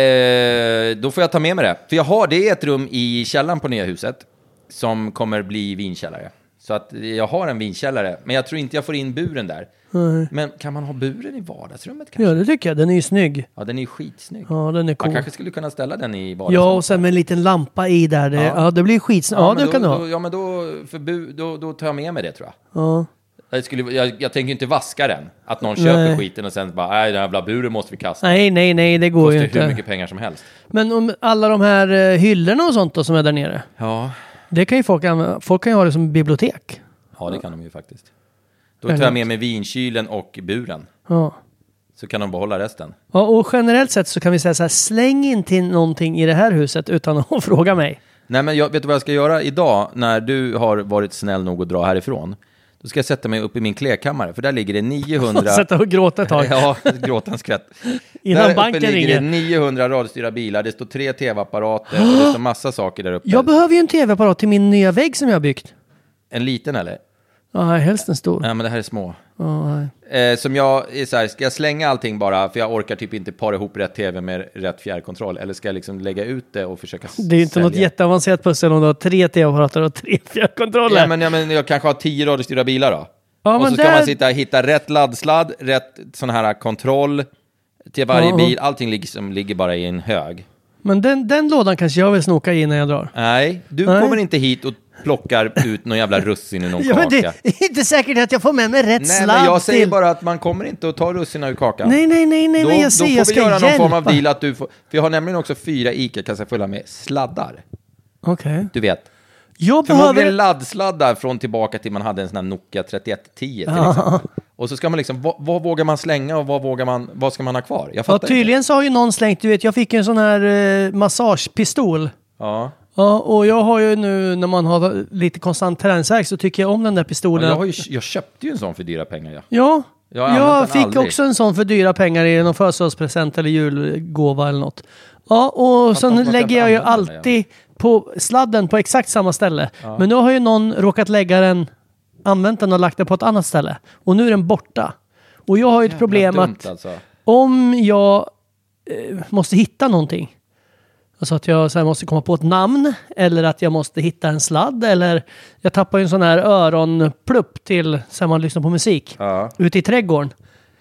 Eh, då får jag ta med mig det. För jag har det ett rum i källaren på nya huset som kommer bli vinkällare. Så att jag har en vinkällare. Men jag tror inte jag får in buren där. Nej. Men kan man ha buren i vardagsrummet kanske? Ja, det tycker jag. Den är ju snygg. Ja, den är ju skitsnygg. Ja, den är cool. Man kanske skulle kunna ställa den i vardagsrummet. Ja, och sen med en liten lampa i där. Det, ja. ja, det blir skitsnygg. Ja, ja det då, kan du ha. Då, ja, men då, för bu, då, då tar jag med mig det, tror jag. Ja. Jag, skulle, jag, jag tänker inte vaska den. Att någon köper nej. skiten och sen bara, nej, den jävla buren måste vi kasta. Nej, nej, nej, det går ju inte. Det kostar hur mycket pengar som helst. Men om alla de här uh, hyllorna och sånt då, som är där nere. Ja. Det kan ju folk använda. Folk kan ju ha det som bibliotek. Ja, det kan de ju faktiskt. Då tar jag med mig vinkylen och buren. Ja. Så kan de behålla resten. Ja, och generellt sett så kan vi säga så här, släng inte någonting i det här huset utan att fråga mig. Nej, men jag vet vad jag ska göra idag när du har varit snäll nog att dra härifrån. Då ska jag sätta mig upp i min klädkammare, för där ligger det niohundra... Sätta och gråta ett tag. Ja, gråta en skvätt. Innan där banken uppe ligger ringer. det niohundra radiostyrda bilar, det står tre tv-apparater och det står massa saker där uppe. Jag behöver ju en tv-apparat till min nya vägg som jag har byggt. En liten eller? Ja, helst en stor. Nej, men det här är små. Oh, eh, som jag är så här, ska jag slänga allting bara för jag orkar typ inte para ihop rätt tv med rätt fjärrkontroll, eller ska jag liksom lägga ut det och försöka det är ju inte sälja? Något jätteavancerat pussel om du har tre tv-apparater och tre fjärrkontroller. Ja, men, ja, men jag kanske har tio radiostyrda bilar då. Ja, och men så ska där... man sitta och hitta rätt laddsladd, rätt sån här kontroll till varje ja. bil. Allting ligger, som ligger bara i en hög. Men den, den lådan kanske jag vill snoka i när jag drar. Nej, du Nej. kommer inte hit och plockar ut någon jävla russin i någon ja, kaka. Men det är inte säkert att jag får med mig rätt nej, sladd. Nej, men jag säger till... bara att man kommer inte att ta russina ur kakan. Nej, nej, nej, nej, då, men jag säger jag ska Då får vi göra hjälpa. någon form av deal att du får... För jag har nämligen också fyra ICA-kassar fulla med sladdar. Okej. Okay. Du vet. Jag Förmodligen behöver... laddsladdar från tillbaka till man hade en sån här Nokia trettioett tio till exempel. Och så ska man liksom, vad, vad vågar man slänga och vad vågar man, vad ska man ha kvar? Jag ja, tydligen inte. Så har ju någon slängt, du vet, jag fick en sån här eh, massagepistol. Ja. Ja, och jag har ju nu, när man har lite konstant träningsvärk så tycker jag om den där pistolen. Ja, jag, har ju, jag köpte ju en sån för dyra pengar, ja. Ja, jag, jag fick aldrig. också en sån för dyra pengar i någon födelsedagspresent eller julgåva eller något. Ja, och att sen lägger jag ju alltid på sladden på exakt samma ställe. Ja. Men nu har ju någon råkat lägga den, använt den och lagt den på ett annat ställe. Och nu är den borta. Och jag har ju ett jävla problem dumt, att alltså. om jag eh, måste hitta någonting. Alltså att jag så här måste komma på ett namn. Eller att jag måste hitta en sladd. Eller jag tappar ju en sån här öronplupp till så man lyssnar på musik. Ja. Ute i trädgården.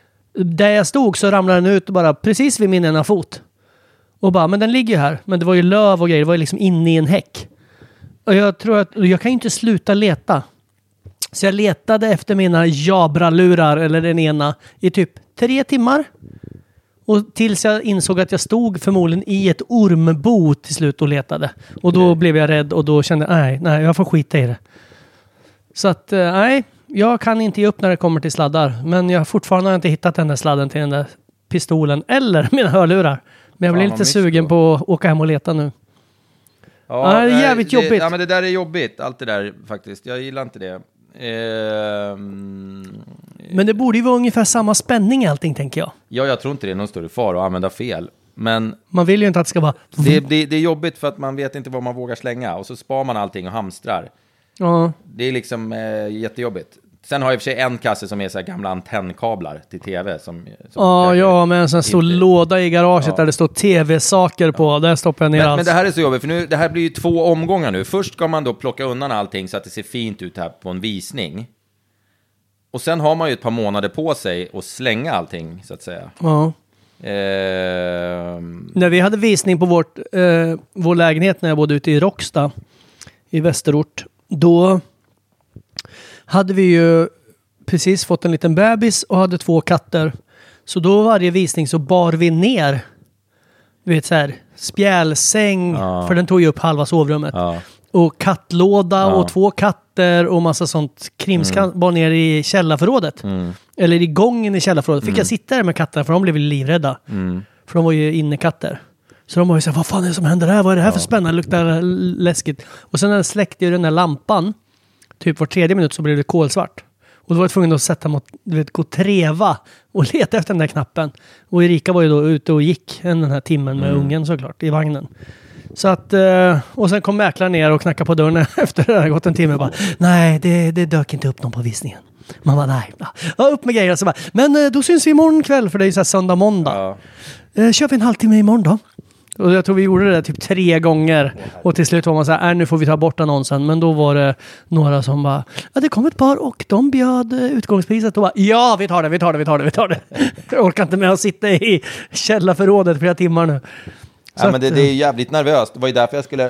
Där jag stod så ramlade den ut bara precis vid min ena fot. Och bara, men den ligger ju här. Men det var ju löv och grejer. Det var ju liksom inne i en häck. Och jag tror att jag kan ju inte sluta leta. Så jag letade efter mina Jabra-lurar eller den ena i typ tre timmar. Och tills jag insåg att jag stod förmodligen i ett ormbo till slut och letade. Och då blev jag rädd och då kände jag, nej, nej, jag får skita i det. Så att, nej, jag kan inte ge upp när det kommer till sladdar. Men jag har fortfarande inte hittat den där sladden till den där pistolen eller mina hörlurar. Men jag blir lite sugen då. på att åka hem och leta nu. Ja, ja det är jävligt det, jobbigt. Ja, men det där är jobbigt, allt det där faktiskt. Jag gillar inte det. Ehm... Men det borde ju vara ungefär samma spänning i allting, tänker jag. Ja, jag tror inte det är någon större fara att använda fel. Men man vill ju inte att det ska vara... Det, det, det är jobbigt för att man vet inte vad man vågar slänga. Och så spar man allting och hamstrar. Ja. Det är liksom eh, jättejobbigt. Sen har jag i och för sig en kasse som är så här gamla antennkablar till tv. Som, som ja, ja, med en sån stor inte... låda i garaget ja. Där det står tv-saker på. Ja. Där stoppar jag ner men, allt. Men det här är så jobbigt, för nu, det här blir ju två omgångar nu. Först ska man då plocka undan allting så att det ser fint ut här på en visning. Och sen har man ju ett par månader på sig att slänga allting, så att säga. Ja. Eh... När vi hade visning på vårt, eh, vår lägenhet när jag bodde ute i Råcksta i Västerort, då hade vi ju precis fått en liten bebis och hade två katter. Så då varje visning så bar vi ner, du vet så här, spjälsäng, ja. För den tog ju upp halva sovrummet. Ja. Och kattlåda ja. Och två katter och massa sånt krimskant mm. bar ner i källarförrådet. Mm. Eller i gången i källarförrådet. Fick mm. jag sitta där med katterna för de blev livrädda. Mm. För de var ju innekatter. Så de var ju så här, vad fan är det som händer här? Vad är det här ja. För spännande? Det luktar läskigt. Och sen när jag släckte ju den där lampan, typ var tredje minut så blev det kolsvart. Och då var jag tvungen att sätta mot, du vet, gå och treva och leta efter den där knappen. Och Erika var ju då ute och gick en den här timmen med mm. ungen såklart i vagnen. Så att, och sen kom mäklaren ner och knackade på dörren efter det hade gått en timme och bara, nej, det, det dök inte upp någon på visningen. Man bara, nej. Ja, upp med grejer. Så bara, men då syns vi imorgon kväll, för det är ju så här söndag, måndag. Ja. Kör vi en halvtimme imorgon då? Och jag tror vi gjorde det typ tre gånger. Och till slut var man så här, äh, nu får vi ta bort annonsen. Men då var det några som bara, ja det kom ett par och de bjöd utgångspriset. Och bara, ja vi tar det, vi tar det, vi tar det, vi tar det. Jag orkar inte med att sitta i källarförrådet flera timmar nu. Så ja, men det, det är jävligt nervöst. Det var ju därför jag skulle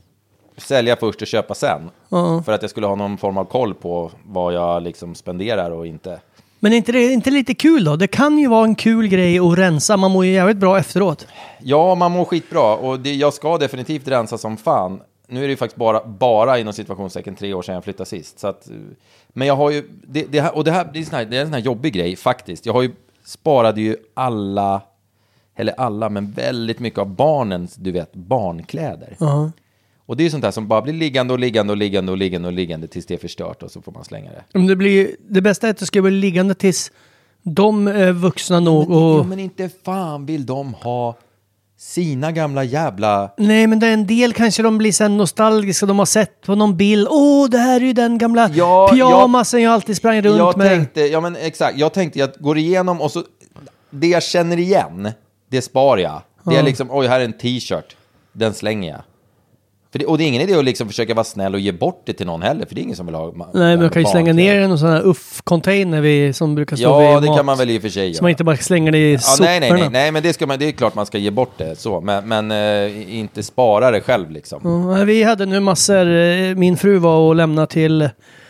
sälja först och köpa sen. Uh-huh. För att jag skulle ha någon form av koll på vad jag liksom spenderar och inte. Men är inte det inte lite kul då? Det kan ju vara en kul grej att rensa. Man mår ju jävligt bra efteråt. Ja, man mår skitbra. Och det, jag ska definitivt rensa som fan. Nu är det ju faktiskt bara, bara inom situationstecken tre år sedan jag flyttade sist. Så att, men jag har ju... Det, det här, och det här det är, sån här, det är en sån här jobbig grej faktiskt. Jag har ju sparade ju alla... Eller alla, men väldigt mycket av barnens, du vet, barnkläder. Uh-huh. Och det är ju sånt där som bara blir liggande och liggande och liggande och liggande och liggande tills det är förstört och så får man slänga det. Men det, blir, det bästa är att det ska bli liggande tills de är vuxna nog. Men, och... ja, men inte fan vill de ha sina gamla jävla... Nej, men det är en del kanske de blir så nostalgiska. De har sett på någon bild. Åh, det här är ju den gamla ja, pyjamasen jag, jag alltid sprang runt jag med. Tänkte, ja, men exakt. Jag tänkte jag går igenom och så... Det jag känner igen... Det sparar jag. Det är liksom, oj, här är en t-shirt. Den slänger jag. För det, och det är ingen idé att liksom försöka vara snäll och ge bort det till någon heller. För det är ingen som vill ha... Nej, men man kan ju slänga ner en sån här uff-container vi, som brukar stå ja, vid det mat. kan man väl i och för sig göra. Så man inte bara slänger det i ja, soporna. Nej, nej, nej, nej. Men det, ska man, det är klart man ska ge bort det. Så. Men, men äh, inte spara det själv liksom. Ja, vi hade nu massor... Min fru var och lämnade till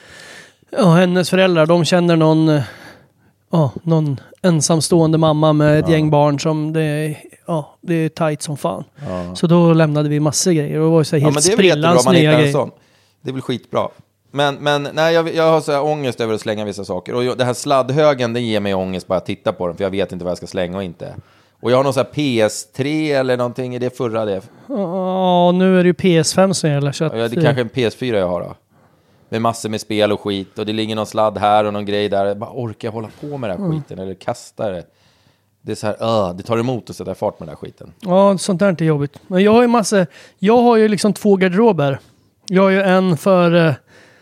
ja, hennes föräldrar. De känner någon... Ja, någon ensamstående mamma med ett ja. gäng barn som det är, ja, det är tajt som fan. Ja. Så då lämnade vi massor grejer och det var så helt ja, sprillans nya grejer. Sån. Det är väl skitbra. Men, men nej, jag, jag har så här ångest över att slänga vissa saker. Och jag, det här sladdhögen, den ger mig ångest bara att titta på den. För jag vet inte vad jag ska slänga och inte. Och jag har någon så här P S tre eller någonting. Är det förra det? Ja, nu är det ju P S fem som gäller. Så att, ja, det är kanske en P S fyra jag har då. Med massor med spel och skit. Och det ligger någon sladd här och någon grej där. Jag bara orkar hålla på med den här mm. skiten. Eller kasta det. Det är så här, uh, det tar emot att sätta fart med den här skiten. Ja, sånt där är inte jobbigt. Men jag har ju massor. Jag har ju liksom två garderober. Jag har ju en för uh,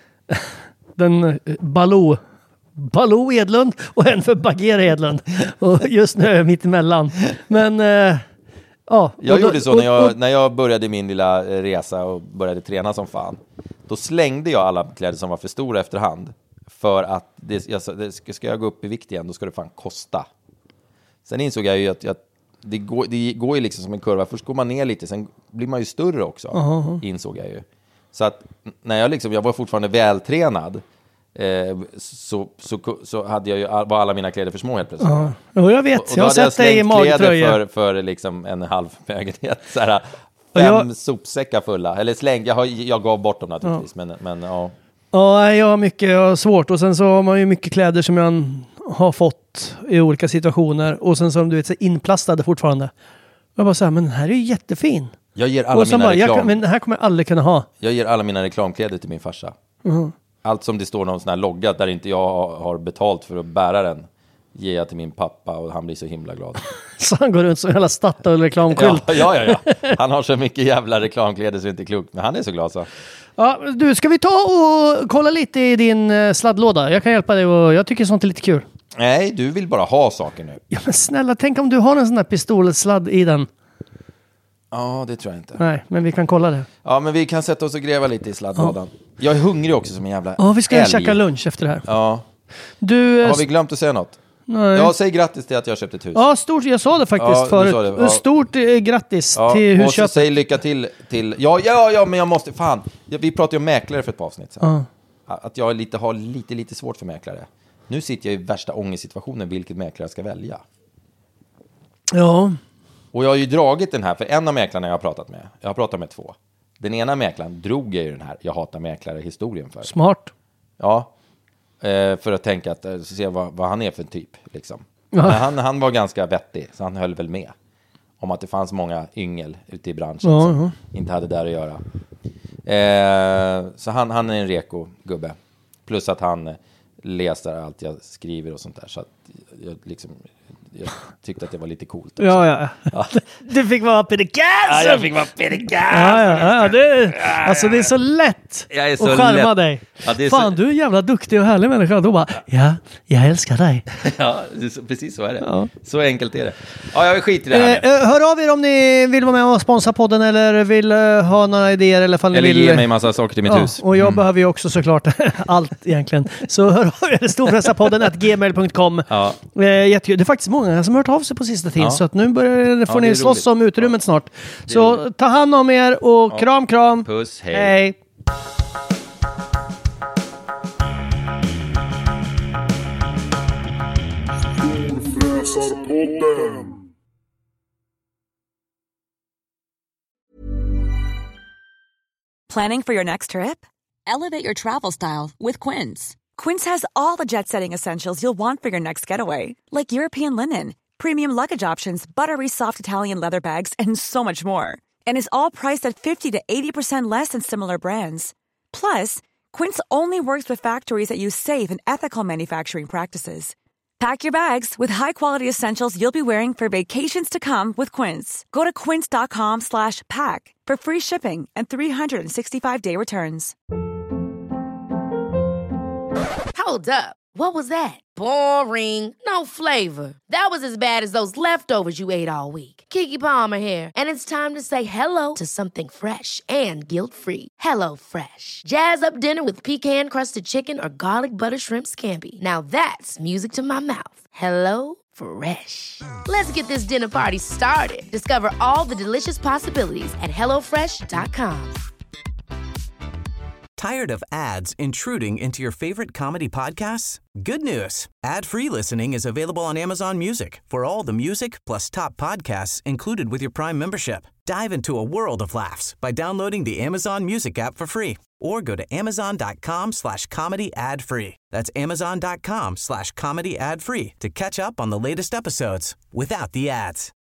den uh, Baloo. Baloo Edlund. Och en för Bagheera Edlund. Och just nu är jag mitt emellan. Men... Uh, Ja, jag då, gjorde så när jag, när jag började min lilla resa och började träna som fan. Då slängde jag alla kläder som var för stora efterhand. För att det, jag, det, ska jag gå upp i vikt igen, då ska det fan kosta. Sen insåg jag ju att jag, det, går, det går ju liksom som en kurva. Först går man ner lite, sen blir man ju större också. Uh-huh. Insåg jag ju. Så att när jag liksom, jag var fortfarande vältränad. Eh, så, så, så hade jag ju var alla mina kläder för små helt plötsligt. Ja, och jag vet, och, och jag har sett dig i magtröja för, för liksom en halv förmögenhet. Så här, fem jag... sopsäckar fulla. Eller släng, jag, har, jag gav bort dem naturligtvis. Ja. Men, men ja. Ja, jag har mycket jag har svårt. Och sen så har man ju mycket kläder som jag har fått i olika situationer. Och sen som du vet, så inplastade fortfarande. Jag bara så här, men den här är ju jättefin. Jag ger alla mina bara, reklam... jag kan, men den här kommer jag aldrig kunna ha. Jag ger alla mina reklamkläder till min farsa. Mm. Allt som det står någon sån här logga där inte jag har betalt för att bära den. ger jag till min pappa och han blir så himla glad. Så han går runt som en jävla Statoil-reklamskylt. Ja, ja, ja, ja. Han har så mycket jävla reklamkläder så det är inte klokt. Men han är så glad så. Ja, du, ska vi ta och kolla lite i din uh, sladdlåda? Jag kan hjälpa dig och jag tycker sånt är lite kul. Nej, du vill bara ha saker nu. Ja, men snälla, tänk om du har en sån här pistolsladd i den. Ja, det tror jag inte. Nej, men vi kan kolla det. Ja, men vi kan sätta oss och gräva lite i sladdlådan. Ja. Jag är hungrig också som en jävla Ja, vi ska älg. käka lunch efter det här. Ja. Du, har vi glömt att säga något? Nej. Ja, säg grattis till att jag köpt ett hus. Ja, stort, jag sa det faktiskt ja, förut. Det, ja. Stort eh, grattis ja, till husköpet. Och husköpet. så säg lycka till till... Ja, ja, ja, men jag måste... Fan, vi pratade ju om mäklare för ett par avsnitt sedan. Ja. Att jag lite, har lite, lite svårt för mäklare. Nu sitter jag i värsta ångestsituationen vilket mäklare jag ska välja. Ja. Och jag har ju dragit den här, för en av mäklarna jag har pratat med, jag har pratat med två. Den ena mäklaren drog jag ju den här, jag hatar mäklare-historien för. Smart. Ja, eh, för att tänka att, se vad, vad han är för typ, liksom. Ja. Men han, han var ganska vettig, så han höll väl med. Om att det fanns många yngel ute i branschen ja, som ja. inte hade där att göra. Eh, så han, han är en reko-gubbe. Plus att han läser allt jag skriver och sånt där. Så att jag liksom... Jag tyckte att det var lite coolt också. Ja, ja. ja. Du fick vara Peter Gassen! Ja, jag fick vara Peter Gassen! Ja, ja, ja. Det, alltså det är så lätt jag är så att skärma lätt. dig. Ja, det är Fan, så... du är en jävla duktig och härlig människa. Då bara, ja, jag älskar dig. Ja, precis så är det. Ja. Så enkelt är det. Ja, jag skiter i det här eh, Hör av er om ni vill vara med och sponsra podden eller vill uh, ha några idéer. Eller, eller vill... ge mig massa saker till mitt ja, hus. Och jag mm. behöver ju också såklart allt egentligen. Så hör av er, storfräsarpodden at gmail punkt com. Ja. Eh, det är faktiskt många som har hört av sig på sista tiden. Ja. Så att nu börjar, får ja, ni slåss om utrymmet snart. Så roligt. Ta hand om er och ja. kram, kram. Puss, hej. hej. Planning for your next trip? Elevate your travel style with Quince. Quince has all the jet-setting essentials you'll want for your next getaway, like European linen, premium luggage options, buttery soft Italian leather bags, and so much more. And is all priced at fifty to eighty percent less than similar brands. Plus, Quince only works with factories that use safe and ethical manufacturing practices. Pack your bags with high-quality essentials you'll be wearing for vacations to come with Quince. Go to quince.com slash pack for free shipping and three sixty-five day returns. Hold up. What was that? Boring. No flavor. That was as bad as those leftovers you ate all week. Keke Palmer here, and it's time to say hello to something fresh and guilt-free. Hello Fresh. Jazz up dinner with pecan-crusted chicken or garlic butter shrimp scampi. Now that's music to my mouth. Hello Fresh. Let's get this dinner party started. Discover all the delicious possibilities at hello fresh dot com. Tired of ads intruding into your favorite comedy podcasts? Good news. Ad-free listening is available on Amazon Music for all the music plus top podcasts included with your Prime membership. Dive into a world of laughs by downloading the Amazon Music app for free or go to amazon.com slash comedy ad free. That's amazon.com slash comedy ad free to catch up on the latest episodes without the ads.